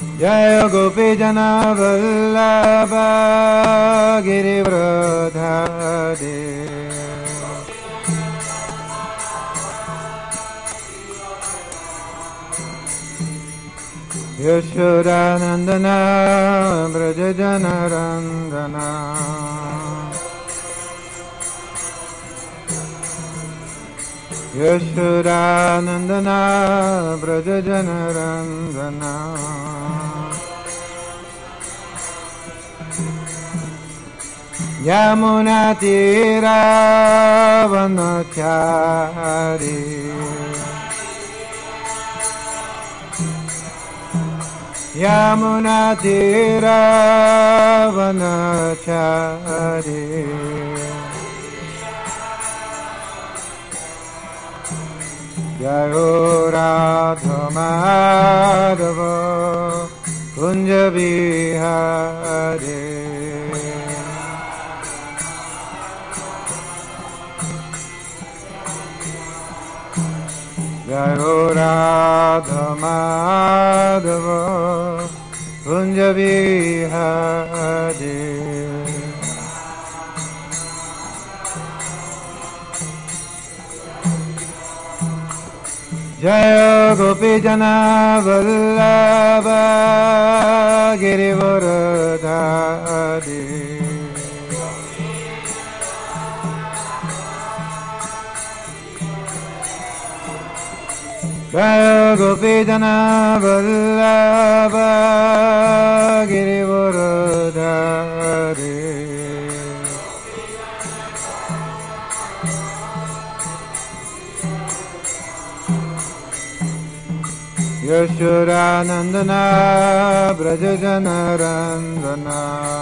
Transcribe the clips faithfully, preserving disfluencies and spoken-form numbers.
Jaya Gopi Jana Vallabha Girivardhari Yashodanandana Brajajanarandana Yashodanandana Brajajanarandana Yamunatira Vanachari Yamunatira Vanachari Jayo Radha Madhava Kunja Vihare Jayo Radha Madhava Kunja Vihare Jaya Gopi Jana Vallabha Girivardhari Jaya Gopi Jana Vallabha Girivardhari Yashodanandana Brajajanarandana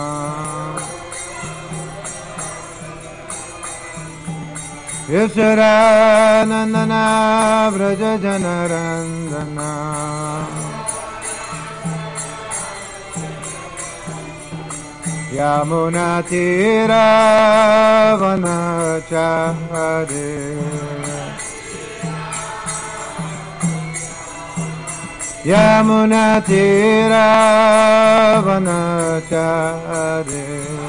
Yashodanandana Brajajanarandana Yamunatira Vanachari Yamunatira Vanachari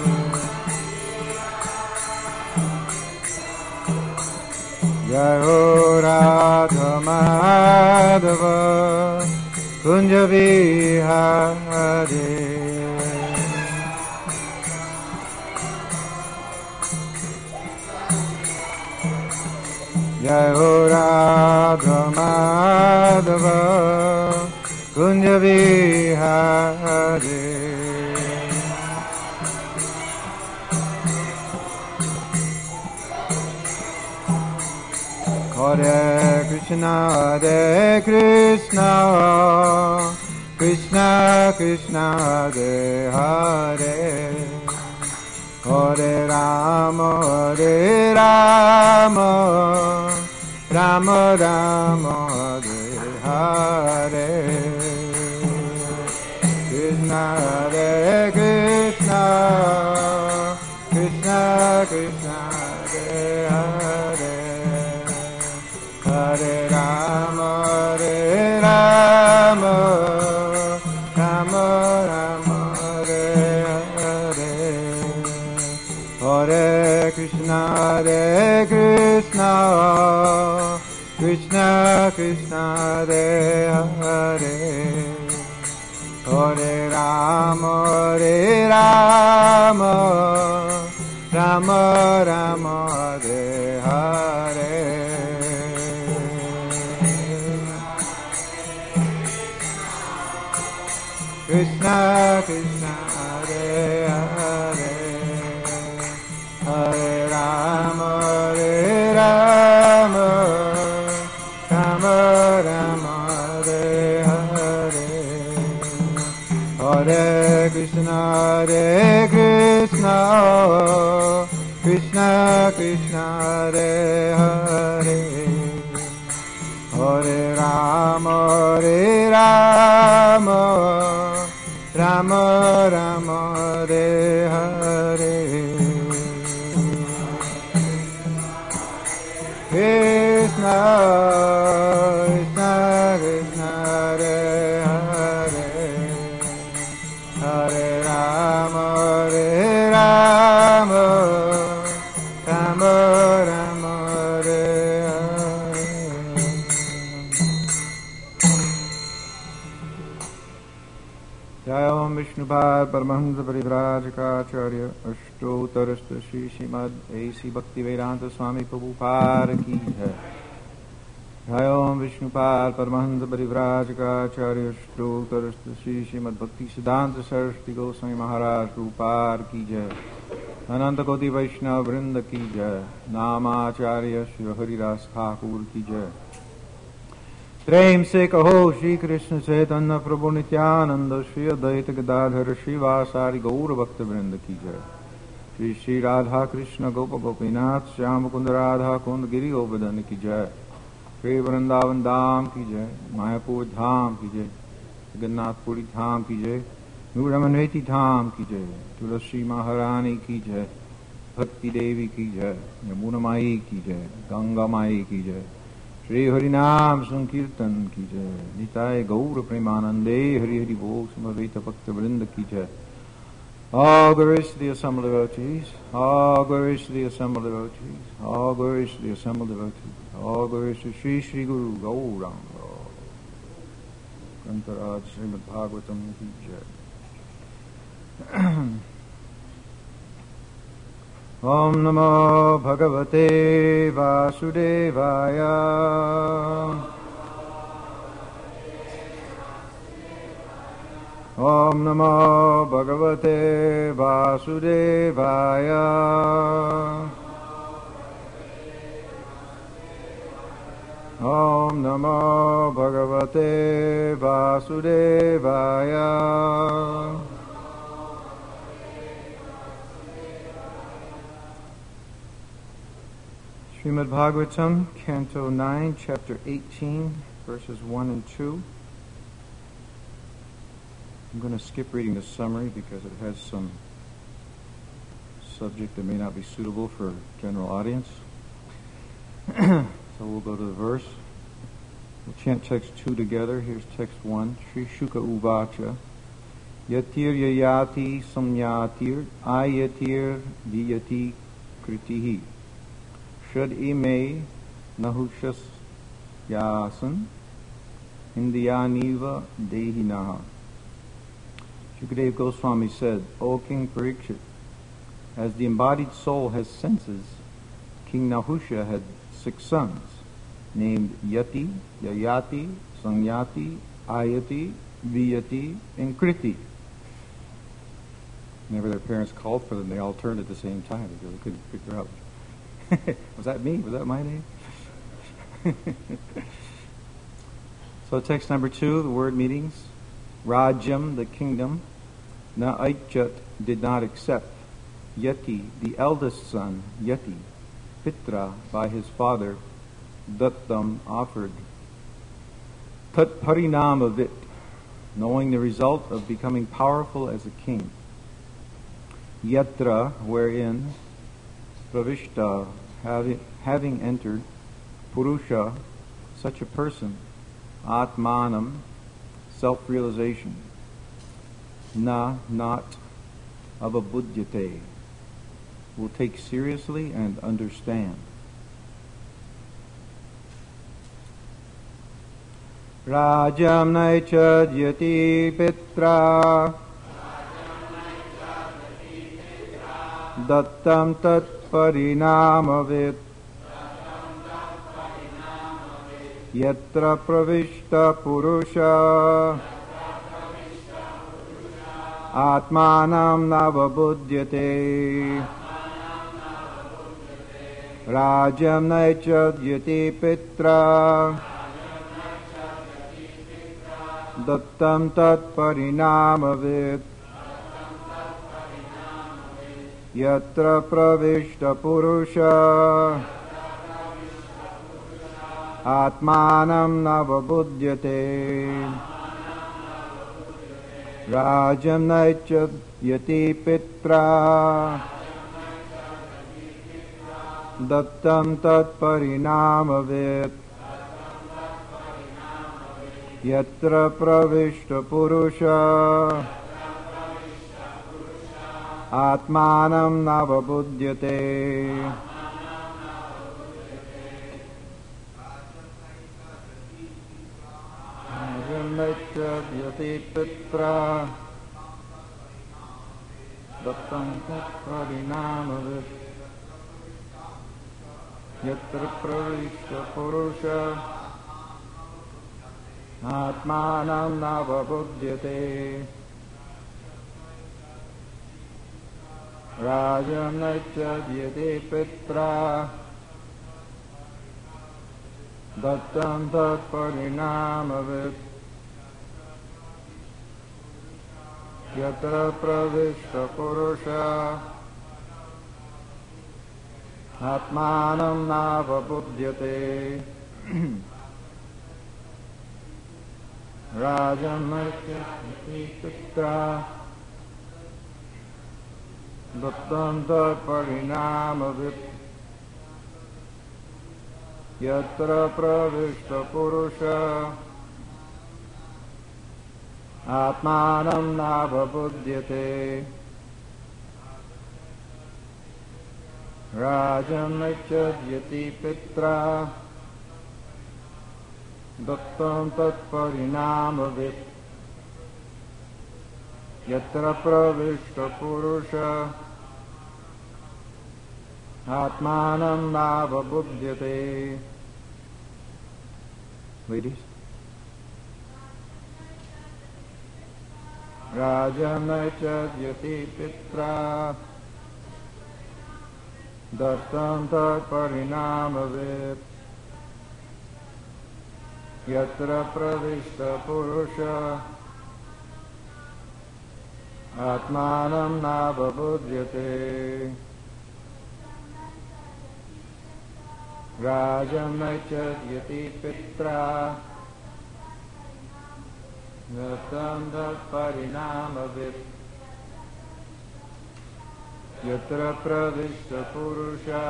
Jayo Radha Madhava Kunja Vihare Jayo Radha Madhava Kunja Vihare Hare Krishna Hare Krishna Krishna Krishna Hare Hare Hare Rama Hare Rama Rama Rama Hare Hare Krishna Hare Krishna Krishna Krishna Hare Hare Hare Rama Hare Rama Rama Rama Hare Hare Hare Krishna Hare Krishna Krishna Krishna Hare Hare Hare Rama Hare Rama Rama Rama Hare Hare Krishna Krishna Hare Hare Hare Rama Hare Rama Rama Rama Hare Hare Hare Krishna Hare Krishna Krishna Krishna Hare Hare Hare Rama Hare Rama Rama Rama Hare Hare Krishna Krishna Krishna Hare Hare जय ओम विष्णुपाद परमहंस परिव्राजकाचार्य अष्टोत्तरस्त श्री श्रीमद ऐसी भक्ति वेदांत स्वामी प्रभुपाद की है। जय ओम विष्णुपाद परमहंस परिव्राजकाचार्य अष्टोत्तरस्त श्री श्रीमद भक्ति सिद्धांत सरस्वती गोस्वामी महाराज प्रभुपाद की जय। अनंत कोटि वैष्णव वृंद की जय। नामाचार्य श्री हरिदास ठाकुर की जय। प्रेम से कहो श्री कृष्ण चैतन्य प्रभु नित्यानंद श्री अद्वैत गदाधर श्रीवासादि गौर भक्त वृंद की जय। श्री श्री राधा कृष्ण गोप गोपीनाथ श्याम कुंद राधा कुंद गिरि गोवर्धन की जय। श्री वृंदावन धाम की जय। मायापुर धाम की जय। जगन्नाथपुरी धाम की जय। नूरमनवेती धाम की जय। तुलसी महारानी की जय। भक्ति देवी की जय। यमुना माई की जय। गंगा माई की जय। श्री हरिनाम संकीर्तन की जय। निताय गौर प्रेमानंदे हरि हरि बोल समवेत भक्त वृंद की जय। All glories to the assembled devotees. All glories to the assembled devotees. All glories to the assembled devotees. All glories to Sri Sri Guru Gauranga. Grantaraj Srimad Bhagavatam ki jai. Om Namo Bhagavate Vasudevaya. Om Namo Bhagavate Vasudevaya. Om Namo Bhagavate Vasudevaya. Srimad Bhagavatam, Canto nine, Chapter eighteen, verses one and two. I'm going to skip reading the summary because it has some subject that may not be suitable for general audience. So we'll go to the verse. We'll chant text two together. Here's text one. Sri Shuka Uvacha. Yatir yayati samyatir ayatir viyati kritihi. Shad ime nahushas yasan indiyaniva dehinaha. Shukadeva Goswami said, O King Parikshit, as the embodied soul has senses, King Nahusha had six sons, named Yati, Yayati, Samyati, Ayati, Viyati, and Kriti. Whenever their parents called for them, they all turned at the same time because they couldn't figure out. Was that me? Was that my name? So text number two, the word meanings. Rajam, the kingdom. Na Aichat did not accept. Yati, the eldest son, Yati. Pitra, by his father. Dattam, offered. Tat parinamavit, knowing the result of becoming powerful as a king. Yatra, wherein. Pravishta, having, having entered. Purusha, such a person. Atmanam, self-realization. Na, not. Avabudyate, will take seriously and understand. Rajam naichadyati pitra dattam tat parinamavit yatra pravishta purusha atmanam navabudyate. Rajam naichadyati pitra dattam tat parinamavit yatra pravishta purusha atmanam navabudyate. Rajam naichadyati pitra dattam tat parinamavit yatra pravishta purusha atmanam navabudyate. Rajam naichadyati pitra Dattam tat parinamavit yatra pravishta purusha atmanam navabuddhyate rajanacchadyate pitra dattam tat parinamavit yatra pravishta purusha atmanam navabuddhyate rajanacchadyate pitra dattam tat parinamavit yatra pravishta purusha atmanam navabuddhyate rajanacchadyate pitra dattam tat parinamavit yatra pravishta purusha atmanam navabuddhyate. Ladies. Rajanacchadyate pitra dattam tat parinamavit yatra pravishta purusha atmanam navabuddhyate rajanacchadyate pitra dattam tat parinamavit yatra pravishta purusha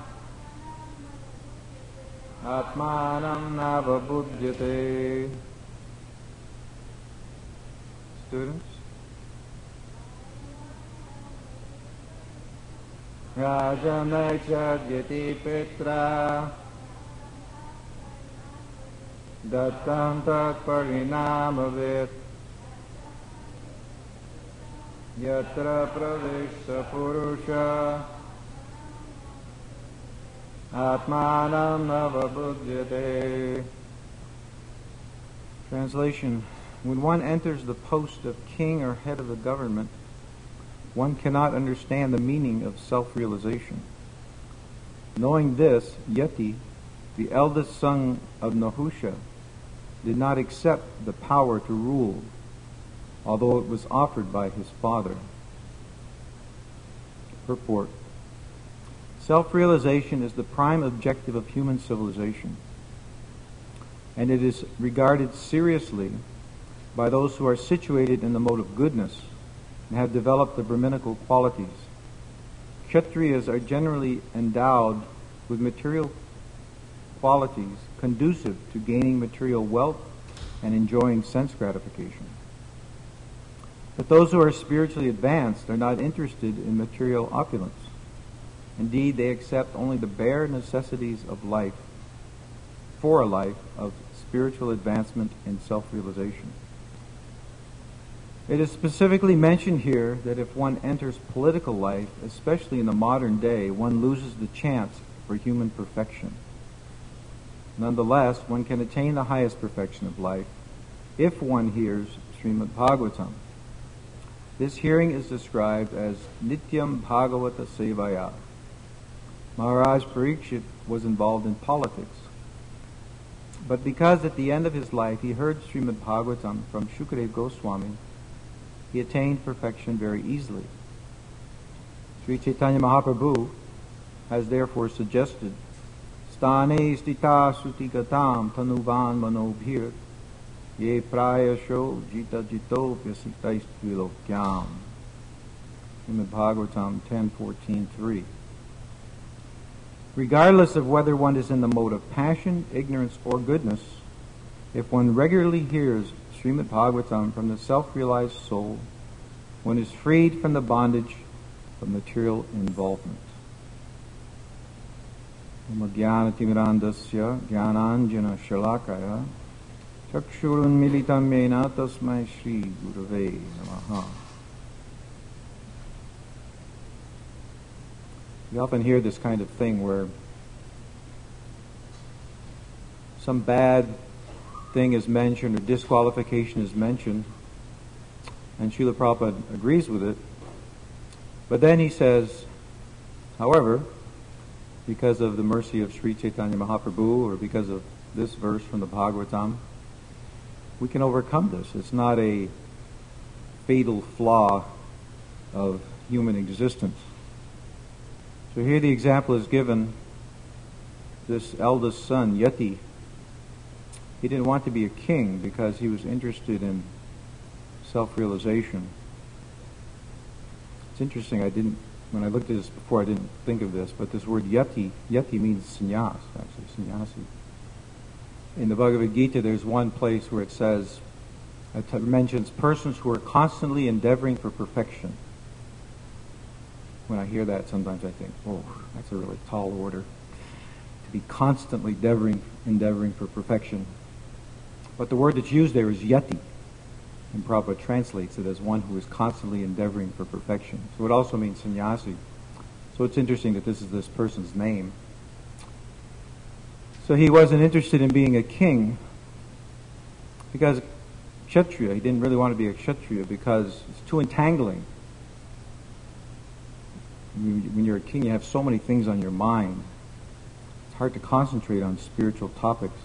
atmanam navabuddhyate. Students? Rajanacchadyate pitra dattam tat parinamavit yatra pravishta purusha atmanam navabuddhyate. Translation. When one enters the post of king or head of the government, one cannot understand the meaning of self-realization. Knowing this, Yati, the eldest son of Nahusha, did not accept the power to rule, although it was offered by his father. Purport. Self-realization is the prime objective of human civilization, and it is regarded seriously by those who are situated in the mode of goodness and have developed the Brahminical qualities. Kshatriyas are generally endowed with material qualities conducive to gaining material wealth and enjoying sense gratification. But those who are spiritually advanced are not interested in material opulence. Indeed, they accept only the bare necessities of life for a life of spiritual advancement and self-realization. It is specifically mentioned here that if one enters political life, especially in the modern day, one loses the chance for human perfection. Nonetheless, one can attain the highest perfection of life if one hears Srimad Bhagavatam. This hearing is described as Nityam Bhagavata Sevaya. Maharaj Parikshit was involved in politics, but because at the end of his life he heard Srimad Bhagavatam from Shukadeva Goswami, he attained perfection very easily. Sri Chaitanya Mahaprabhu has therefore suggested Stane stita sutigatam tanuvan manobhir ye prayasho jita jito vyasitais tvilokyam. Srimad Bhagavatam ten fourteen three. Regardless of whether one is in the mode of passion, ignorance, or goodness, if one regularly hears Srimad Bhagavatam from the self-realized soul, one is freed from the bondage of material involvement. Jnana-timirandasya jnananjana shalakaya chakshurun militam yena tasmai Shri Gurave Namaha. You often hear this kind of thing where some bad thing is mentioned or disqualification is mentioned, and Srila Prabhupada agrees with it. But then he says, however, because of the mercy of Sri Chaitanya Mahaprabhu, or because of this verse from the Bhagavatam, we can overcome this. It's not a fatal flaw of human existence. So here the example is given. This eldest son, Yati, he didn't want to be a king because he was interested in self-realization. It's interesting, I didn't, when I looked at this before, I didn't think of this, but this word Yati, Yati means sannyas, actually, sannyasi. In the Bhagavad Gita, there's one place where it says, it mentions persons who are constantly endeavoring for perfection. When I hear that, sometimes I think, oh, that's a really tall order. To be constantly endeavoring, endeavoring for perfection. But the word that's used there is Yati. And Prabhupada translates it as one who is constantly endeavoring for perfection. So it also means sannyasi. So it's interesting that this is this person's name. So he wasn't interested in being a king because Kshatriya, he didn't really want to be a Kshatriya because it's too entangling. When you're a king, you have so many things on your mind. It's hard to concentrate on spiritual topics.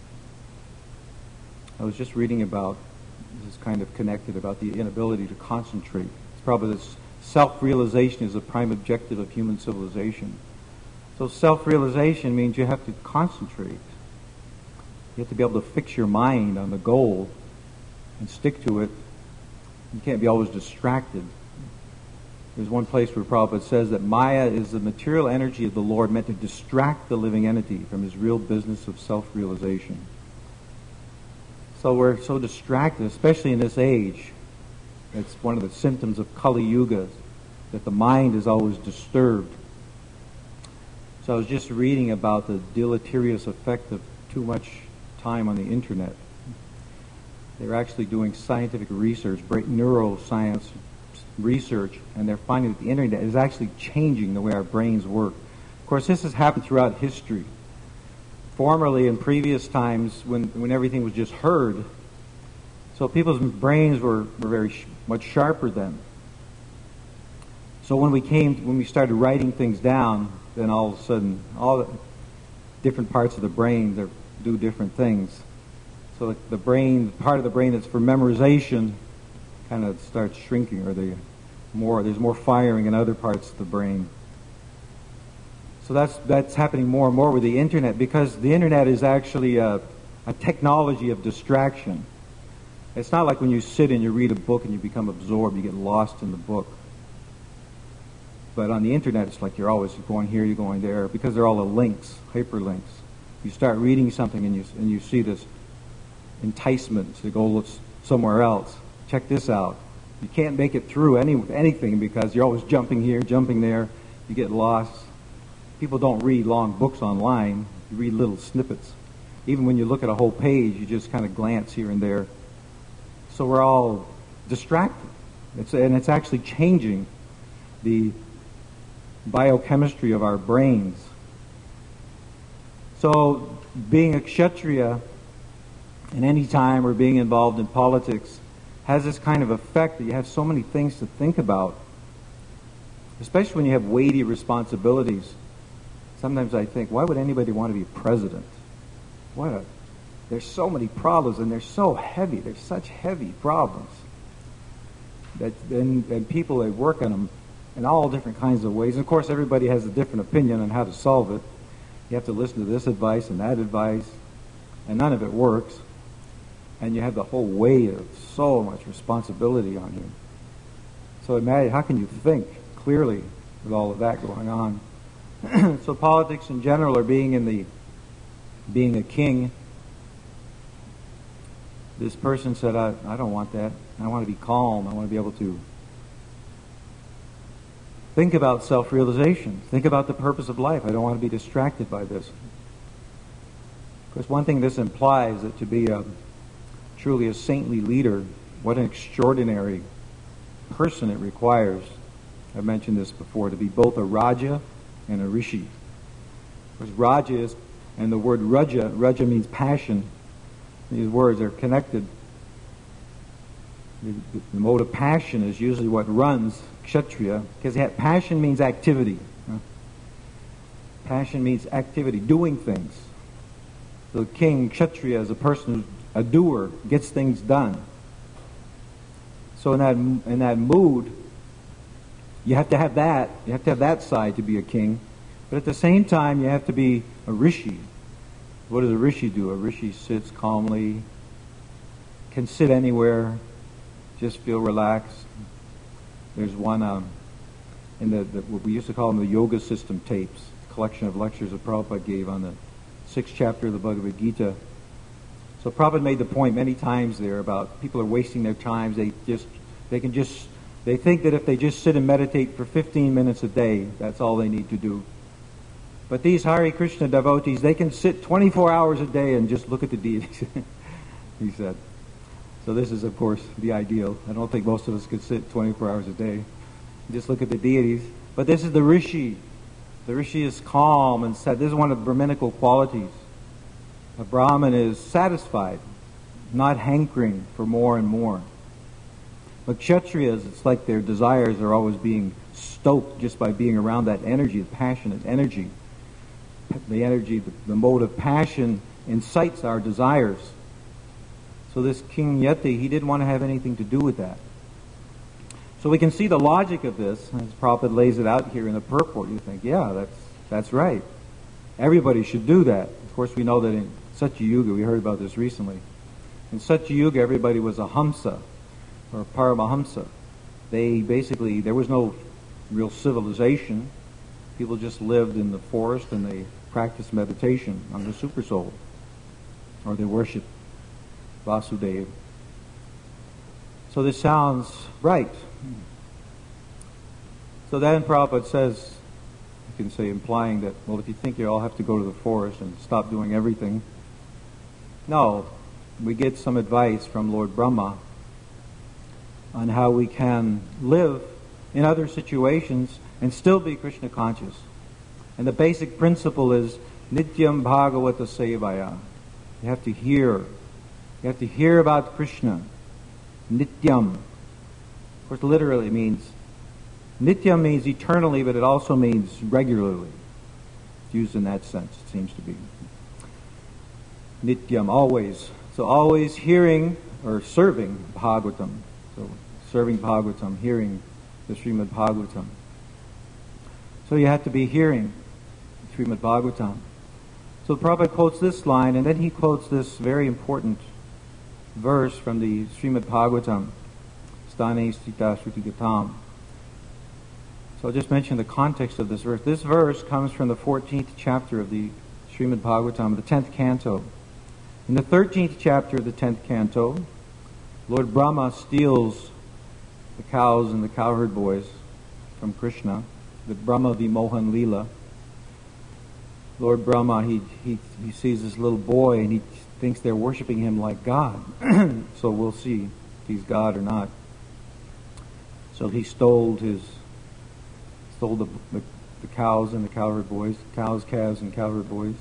I was just reading about, this is kind of connected, about the inability to concentrate. It's probably this self-realization is the prime objective of human civilization. So self-realization means you have to concentrate. You have to be able to fix your mind on the goal and stick to it. You can't be always distracted. There's one place where Prabhupada says that Maya is the material energy of the Lord meant to distract the living entity from his real business of self-realization. So we're so distracted, especially in this age. It's one of the symptoms of Kali Yuga, that the mind is always disturbed. So I was just reading about the deleterious effect of too much time on the internet. They're actually doing scientific research, neuroscience research, and they're finding that the internet is actually changing the way our brains work. Of course, this has happened throughout history. Formerly, in previous times, when, when everything was just heard, so people's brains were, were very sh- much sharper then. So when we came, when we started writing things down, then all of a sudden, all the different parts of the brain that do different things. So the, the brain, the part of the brain that's for memorization, kind of starts shrinking, or the more there's more firing in other parts of the brain. So that's that's happening more and more with the internet, because the internet is actually a, a technology of distraction. It's not like when you sit and you read a book and you become absorbed, you get lost in the book. But on the internet, it's like you're always going here, you're going there, because they're all the links, hyperlinks. You start reading something and you and you see this enticement to go somewhere else. Check this out. You can't make it through any anything because you're always jumping here, jumping there. You get lost. People don't read long books online. You read little snippets. Even when you look at a whole page, you just kind of glance here and there. So we're all distracted. It's, and it's actually changing the biochemistry of our brains. So being a Kshatriya in any time, or being involved in politics, has this kind of effect that you have so many things to think about, especially when you have weighty responsibilities. Sometimes I think, why would anybody want to be president? What a, there's so many problems, and they're so heavy. They're such heavy problems that and, and people, they work on them in all different kinds of ways. And of course, everybody has a different opinion on how to solve it. You have to listen to this advice and that advice, and none of it works. And you have the whole weight of so much responsibility on you. So imagine, how can you think clearly with all of that going on? So politics in general, or being in the being a king. This person said, I, I don't want that. I want to be calm. I want to be able to think about self-realization. Think about the purpose of life. I don't want to be distracted by this. Because one thing this implies, that to be a, truly a saintly leader, what an extraordinary person it requires. I've mentioned this before, to be both a Raja and a rishi. Because Raja is, and the word Raja, Raja means passion. These words are connected. The, the mode of passion is usually what runs Kshatriya, because passion means activity. Passion means activity, doing things. The king, Kshatriya, is a person who's a doer, gets things done. So in that in that mood, you have to have that. You have to have that side to be a king. But at the same time, you have to be a rishi. What does a rishi do? A rishi sits calmly, can sit anywhere, just feel relaxed. There's one um, in the, the what we used to call them the yoga system tapes, a collection of lectures that Prabhupada gave on the sixth chapter of the Bhagavad Gita. So Prabhupada made the point many times there about people are wasting their times. They just they can just they think that if they just sit and meditate for fifteen minutes a day, that's all they need to do. But these Hare Krishna devotees, they can sit twenty-four hours a day and just look at the deities, he said. So this is, of course, the ideal. I don't think most of us could sit twenty-four hours a day. Just look at the deities. But this is the rishi. The rishi is calm and sad. This is one of the Brahminical qualities. A Brahmin is satisfied, not hankering for more and more. But Kshatriyas, it's like their desires are always being stoked just by being around that energy, the passionate energy. The energy, the, the mode of passion incites our desires. So this King Yati, he didn't want to have anything to do with that. So we can see the logic of this, as Prabhupada lays it out here in the purport. You think, yeah, that's that's right. Everybody should do that. Of course, we know that in Satya Yuga, we heard about this recently. In Satya Yuga, everybody was a Hamsa, or a Paramahamsa. They basically, there was no real civilization. People just lived in the forest and they practiced meditation on the super soul, or they worshiped Vasudeva. So this sounds right. So then Prabhupada says, you can say implying that, well, if you think you all have to go to the forest and stop doing everything. No, we get some advice from Lord Brahma on how we can live in other situations and still be Krishna conscious. And the basic principle is Nityam Bhagavata Sevaya. You have to hear. You have to hear about Krishna. Nityam. Of course, literally means, Nityam means eternally, but it also means regularly. It's used in that sense, it seems to be. Nityam, always. So always hearing or serving Bhagavatam. So serving Bhagavatam, hearing the Srimad Bhagavatam. So you have to be hearing Srimad Bhagavatam. So Prabhupada quotes this line, and then he quotes this very important verse from the Srimad Bhagavatam, Stane Sthita Shruti Gatam. So I'll just mention the context of this verse. This verse comes from the fourteenth chapter of the Srimad Bhagavatam, the tenth canto. In the thirteenth chapter of the tenth canto, Lord Brahma steals the cows and the cowherd boys from Krishna, the Brahma Vimohan Leela. Lord Brahma, he, he, he sees this little boy and he thinks they're worshiping him like God. So we'll see if he's God or not. So he stole his stole the, the, the cows and the cowherd boys, cows, calves, and cowherd boys.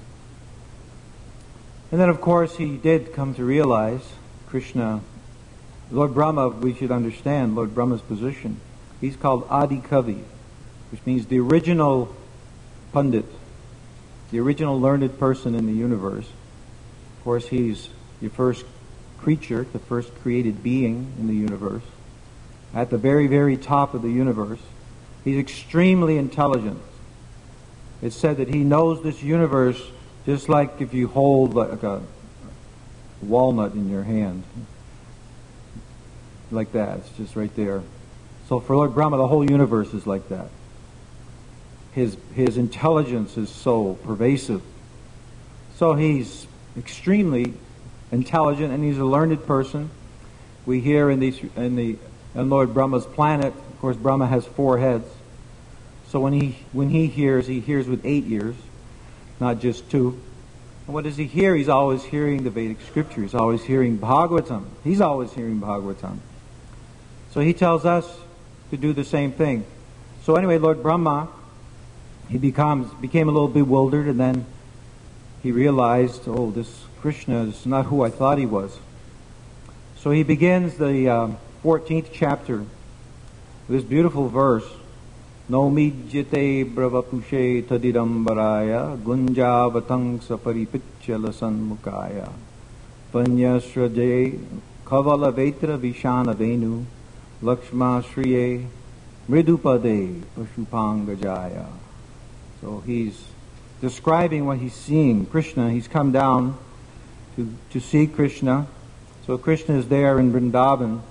And then, of course, he did come to realize Krishna, Lord Brahma, we should understand Lord Brahma's position. He's called Adi Kavi, which means the original Pandit, the original learned person in the universe. Of course, he's the first creature, the first created being in the universe. At the very, very top of the universe. He's extremely intelligent. It's said that he knows this universe just like if you hold like a walnut in your hand. Like that. It's just right there. So for Lord Brahma, the whole universe is like that. His, his intelligence is so pervasive. So he's extremely intelligent and he's a learned person. We hear in, these, in, the, in Lord Brahma's planet, of course Brahma has four heads. So when he, when he hears, he hears with eight ears, not just two. And what does he hear? He's always hearing the Vedic scripture. He's always hearing Bhagavatam. He's always hearing Bhagavatam. So he tells us to do the same thing. So anyway, Lord Brahma, he becomes became a little bewildered, and then he realized, oh, this Krishna is not who I thought he was. So he begins the uh, fourteenth chapter with this beautiful verse, No mijyate bravapushe tadidambaraya gunjavatang saparipichala sanmukaya panyasraje kavala vetra vishana venu lakshma shriye mridupade pashupangajaya. So he's describing what he's seeing. Krishna, he's come down to, to see Krishna. So Krishna is there in Vrindavan,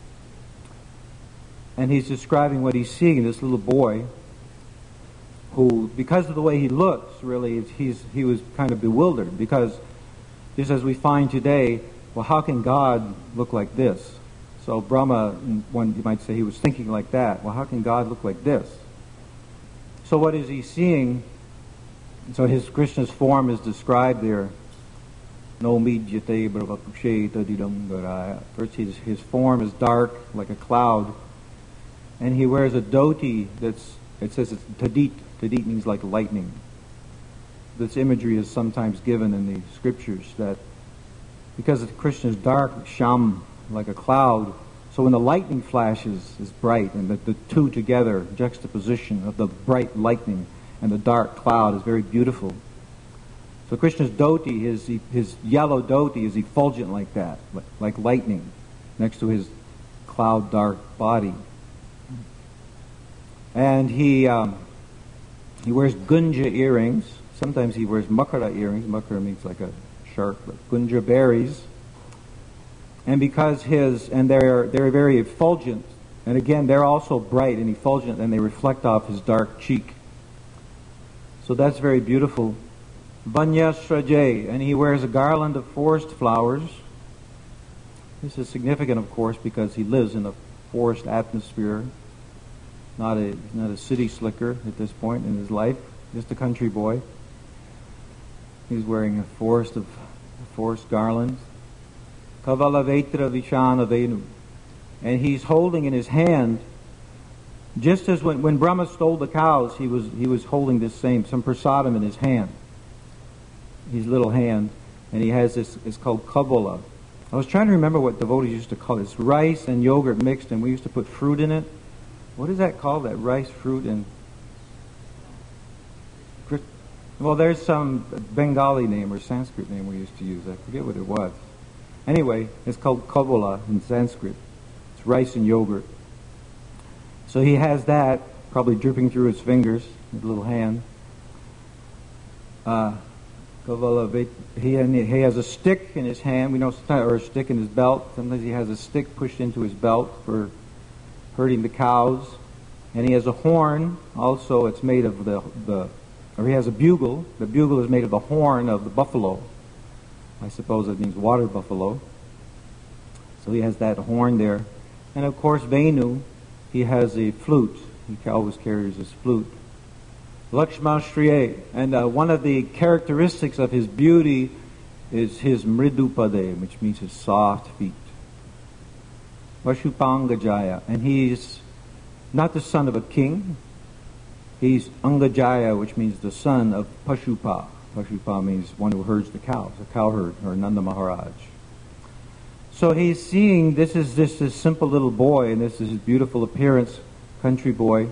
and he's describing what he's seeing, this little boy who, because of the way he looks, really, he's, he was kind of bewildered, because just as we find today, well, how can God look like this? So Brahma, one you might say, he was thinking like that. Well, how can God look like this? So what is he seeing? So his Krishna's form is described there. No mijyate bravapushe tadidam garaya. First, his, his form is dark like a cloud, and he wears a dhoti that's, it says it's tadit. Tadit means like lightning. This imagery is sometimes given in the scriptures that because Krishna is dark, sham, like a cloud, so when the lightning flashes, it's bright, and the, the two together, juxtaposition of the bright lightning and the dark cloud is very beautiful. So Krishna's dhoti, his, his yellow dhoti is effulgent like that, like lightning, next to his cloud dark body. And he um, he wears gunja earrings. Sometimes he wears makara earrings. Makara means like a shark, but gunja berries. And because his, and they're they're very effulgent, and again they're also bright and effulgent, and they reflect off his dark cheek. So that's very beautiful. Vanyasraje, and he wears a garland of forest flowers. This is significant, of course, because he lives in a forest atmosphere. Not a not a city slicker at this point in his life, just a country boy. He's wearing a forest of a forest garland. Kavala vetra vishana venu, and he's holding in his hand, just as when, when Brahma stole the cows, he was he was holding this same some prasadam in his hand, his little hand, and he has this. It's called kavala. I was trying to remember what devotees used to call it. It's rice and yogurt mixed, and we used to put fruit in it. What is that called? That rice, fruit, and... Well, there's some Bengali name or Sanskrit name we used to use. I forget what it was. Anyway, it's called kavala in Sanskrit. It's rice and yogurt. So he has that, probably dripping through his fingers, his little hand. Uh, kavala, he, he has a stick in his hand, we know, or a stick in his belt. Sometimes he has a stick pushed into his belt for herding the cows, and he has a horn. Also, it's made of the the, or he has a bugle. The bugle is made of the horn of the buffalo. I suppose it means water buffalo. So he has that horn there, and of course, Venu, he has a flute. He always carries his flute. Lakshma Shriye, and uh, one of the characteristics of his beauty is his mridupade, which means his soft feet. Pashupangajaya, and he's not the son of a king. He's Angajaya, which means the son of Pashupa. Pashupa means one who herds the cows, a cowherd, or Nanda Maharaj. So he's seeing, this is just this simple little boy, and this is his beautiful appearance, country boy.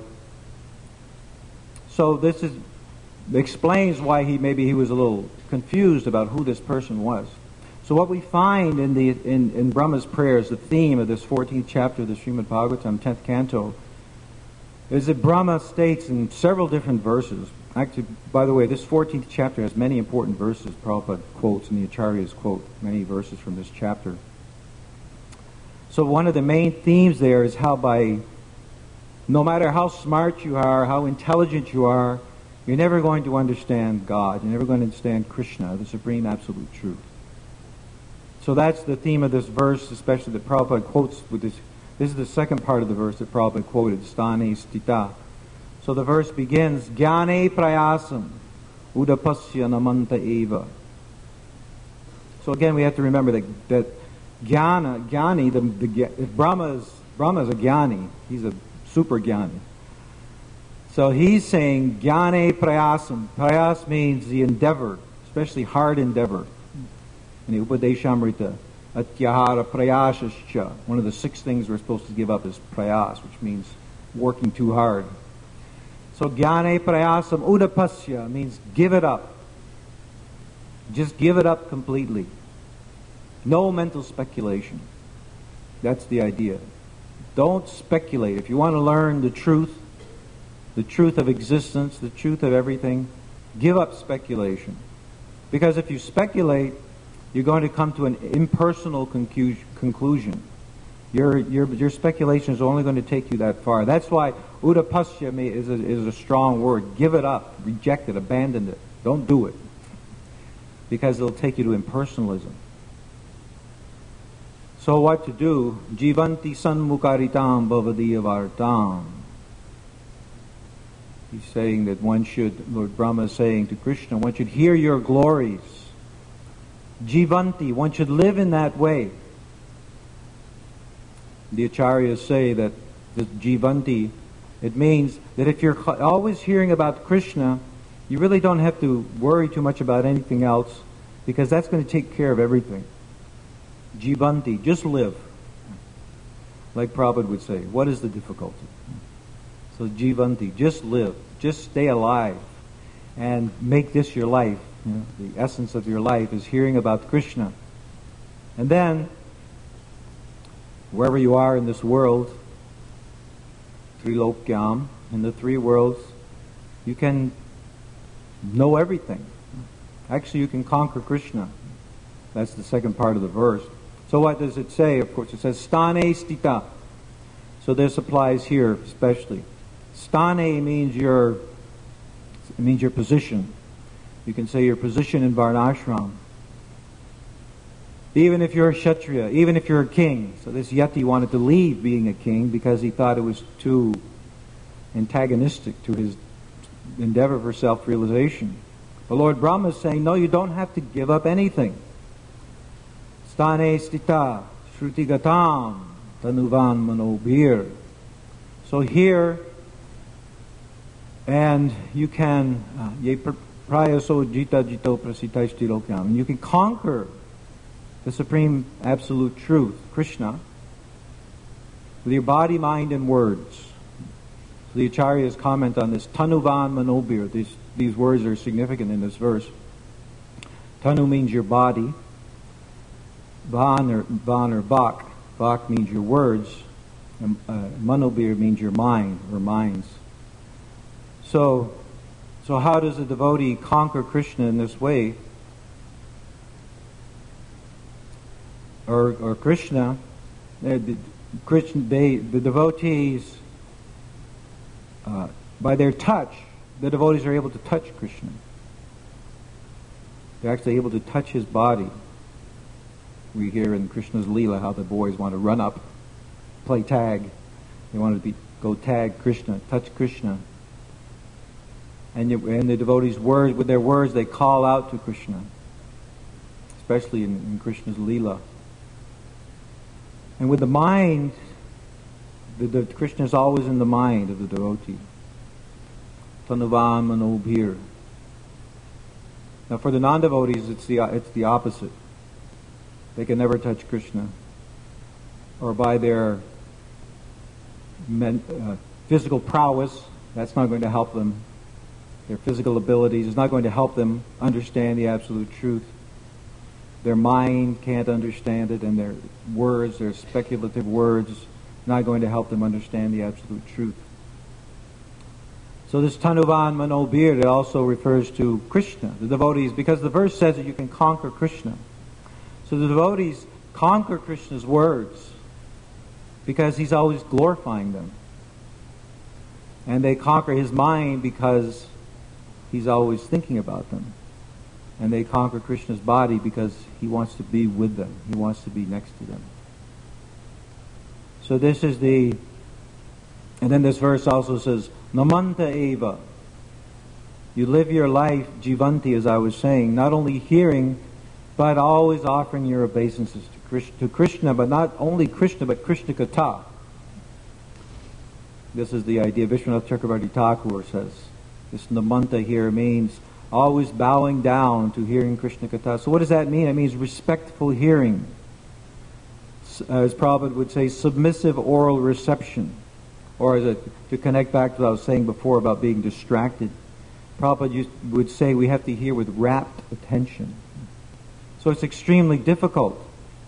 So this is explains why he maybe he was a little confused about who this person was. So what we find in the in, in Brahma's prayers, the theme of this fourteenth chapter of the Srimad Bhagavatam, tenth canto, is that Brahma states in several different verses. Actually, by the way, this fourteenth chapter has many important verses. Prabhupada quotes, and the Acharyas quote many verses from this chapter. So one of the main themes there is how by, no matter how smart you are, how intelligent you are, you're never going to understand God. You're never going to understand Krishna, the Supreme Absolute Truth. So that's the theme of this verse, especially that Prabhupada quotes with this. This is the second part of the verse that Prabhupada quoted, Sthane Stita. So the verse begins, Jnane prayasam udapasya namanta eva. So again, we have to remember that, that jnana, jnani, the, the, Brahma is, Brahma is a jnani. He's a super jnani. So he's saying jnane prayasam. Prayas means the endeavor, especially hard endeavor. In the Upadeshamrita, atyahara prayasascha. One of the six things we're supposed to give up is prayas, which means working too hard. So jnane prayasam udapasya means give it up. Just give it up completely. No mental speculation. That's the idea. Don't speculate. If you want to learn the truth, the truth of existence, the truth of everything, give up speculation. Because if you speculate, you're going to come to an impersonal concu- conclusion. Your, your, your speculation is only going to take you that far. That's why udapasya is a, is a strong word. Give it up. Reject it. Abandon it. Don't do it. Because it'll take you to impersonalism. So what to do? Jivanti sanmukaritam bhavadiyavartam. He's saying that one should, Lord Brahma is saying to Krishna, one should hear your glories. Jivanti, one should live in that way. The acharyas say that the jivanti, it means that if you're always hearing about Krishna, you really don't have to worry too much about anything else, because that's going to take care of everything. Jivanti, just live. Like Prabhupada would say, what is the difficulty? So jivanti, just live. Just stay alive. And make this your life. You know, the essence of your life is hearing about Krishna. And then, wherever you are in this world, Trilokyam, in the three worlds, you can know everything. Actually, you can conquer Krishna. That's the second part of the verse. So what does it say? Of course, it says stane stita. So this applies here especially. Stane means your it means your position. You can say your position in Varnashram. Even if you're a Kshatriya, even if you're a king. So this Yati wanted to leave being a king because he thought it was too antagonistic to his endeavor for self-realization. But Lord Brahma is saying, no, you don't have to give up anything. Stane stita, shrutigatam, tanuvan manobhir. So here, and you can, ye prayaso jita jito prasitaishtilokyam, you can conquer the supreme absolute truth, Krishna, with your body, mind, and words. So the acharyas comment on this, tanuvan manobhir. These, these words are significant in this verse. Tanu means your body. Van or, van or bak. Bak means your words. And, uh, manobhir means your mind or minds. So, so how does a devotee conquer Krishna in this way? Or, or Krishna, the, Krishna, they, the devotees, uh, by their touch, the devotees are able to touch Krishna. They're actually able to touch his body. We hear in Krishna's Leela how the boys want to run up, play tag. They want to be, go tag Krishna, touch Krishna. And, you, and the devotees' words, with their words, they call out to Krishna, especially in, in Krishna's Leela. And with the mind, the, the Krishna is always in the mind of the devotee. Tanuvan manobhir. Now, for the non-devotees, it's the it's the opposite. They can never touch Krishna, or by their men, uh, physical prowess, that's not going to help them. Their physical abilities is not going to help them understand the absolute truth. Their mind can't understand it, and their words, their speculative words, not going to help them understand the absolute truth. So this Tanuvan Manobhir, it also refers to Krishna, the devotees, because the verse says that you can conquer Krishna. So the devotees conquer Krishna's words because he's always glorifying them. And they conquer his mind because he's always thinking about them. And they conquer Krishna's body because he wants to be with them. He wants to be next to them. So this is the... And then this verse also says, Namanta eva. You live your life, jivanti, as I was saying, not only hearing, but always offering your obeisances to Krishna, to Krishna, but not only Krishna, but Krishna Katha. This is the idea. Vishwanath Chakravarti Thakur says this namanta here means always bowing down to hearing Krishna Katha. So what does that mean? It means respectful hearing. As Prabhupada would say, submissive oral reception. Or as a, to connect back to what I was saying before about being distracted, Prabhupada used, would say we have to hear with rapt attention. So it's extremely difficult.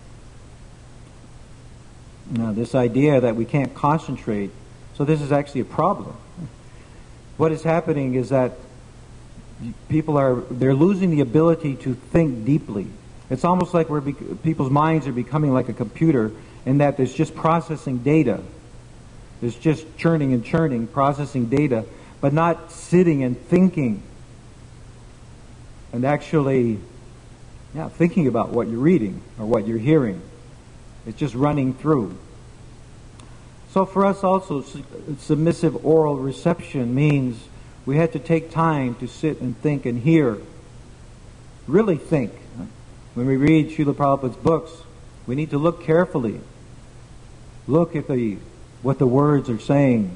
Now, this idea that we can't concentrate, so this is actually a problem. What is happening is that people are, they're losing the ability to think deeply. It's almost like we're bec- people's minds are becoming like a computer in that there's just processing data. There's just churning and churning, processing data, but not sitting and thinking and actually yeah, thinking about what you're reading or what you're hearing. It's just running through. So for us also, submissive oral reception means we have to take time to sit and think and hear. Really think. When we read Srila Prabhupada's books, we need to look carefully. Look at the what the words are saying.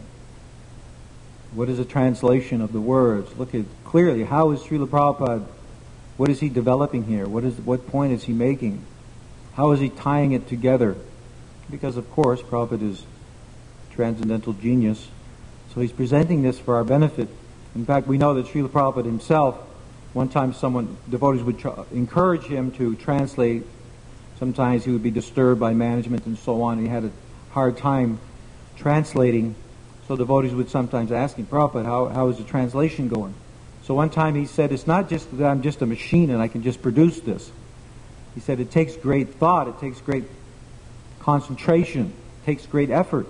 What is the translation of the words? Look at clearly, how is Srila Prabhupada, what is he developing here? What is what point is he making? How is he tying it together? Because of course, Prabhupada is transcendental genius, so he's presenting this for our benefit. In fact, we know that Srila Prabhupada himself, one time someone, devotees would tr- encourage him to translate. Sometimes he would be disturbed by management and so on. He had a hard time translating, so devotees would sometimes ask him, Prabhupada, how, how is the translation going? So one time he said, it's not just that I'm just a machine and I can just produce this. He said it takes great thought, it takes great concentration, it takes great effort.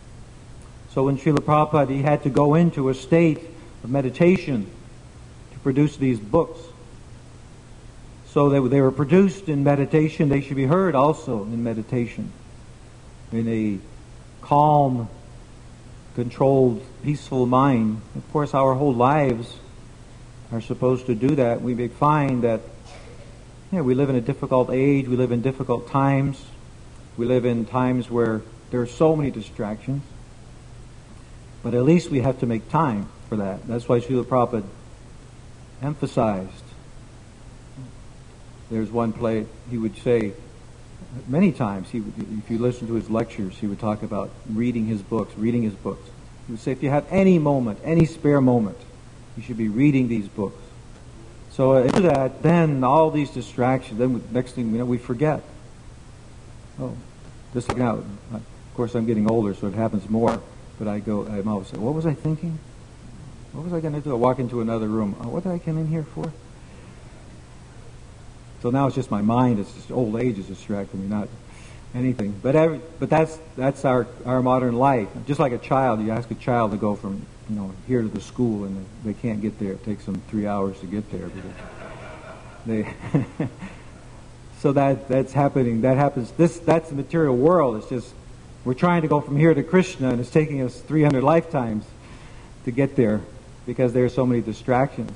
So when Srila Prabhupada, he had to go into a state of meditation to produce these books. So they, they were produced in meditation, they should be heard also in meditation. In a calm, controlled, peaceful mind. Of course, our whole lives are supposed to do that. We may find that yeah, we live in a difficult age, we live in difficult times, we live in times where there are so many distractions. But at least we have to make time for that. That's why Srila Prabhupada emphasized. There's one play he would say, many times, he would, if you listen to his lectures, he would talk about reading his books, reading his books. He would say, if you have any moment, any spare moment, you should be reading these books. So uh, after that, then all these distractions, then we, next thing we know, we forget. Oh, just like now, of course I'm getting older, so it happens more. But I go, I'm always saying, what was I thinking? What was I going to do? I walk into another room. Oh, what did I come in here for? So now it's just my mind. It's just old age is distracting me, not anything. But every, but that's that's our, our modern life. Just like a child, you ask a child to go from you know here to the school, and they, they can't get there. It takes them three hours to get there. They so that that's happening. That happens. This that's the material world. It's just we're trying to go from here to Krishna, and it's taking us three hundred lifetimes to get there because there are so many distractions.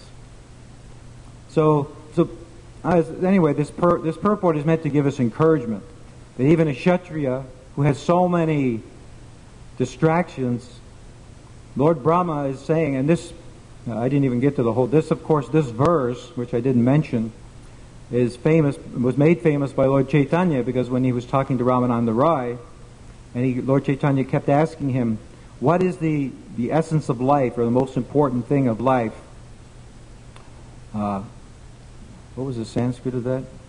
So so. As, anyway, this pur- this purport is meant to give us encouragement that even a Kshatriya who has so many distractions, Lord Brahma is saying, and this, uh, I didn't even get to the whole, this of course, this verse, which I didn't mention, is famous, was made famous by Lord Chaitanya because when he was talking to Ramananda Rai, and he, Lord Chaitanya kept asking him, what is the, the essence of life, or the most important thing of life? Uh, What was the Sanskrit of that?